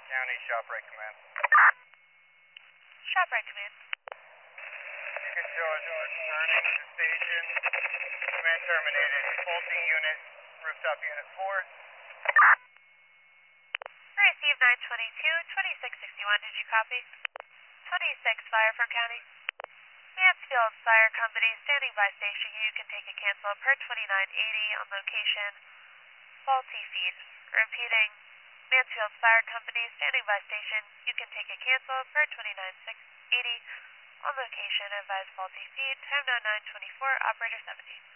County, ShopRite Command. ShopRite Command. You can show us returning to station. Command terminated. Faulty unit, rooftop unit 4. Receive 922, 2661, did you copy? 26, fire from county. Mansfield Fire Company, standing by station. You can take a cancel per 2980 on location. Faulty feed. Repeating. Mansfield Fire Company, standing by station. You can take a cancel per 29680 on location. Advise faulty feed. Time now 924. Operator 70.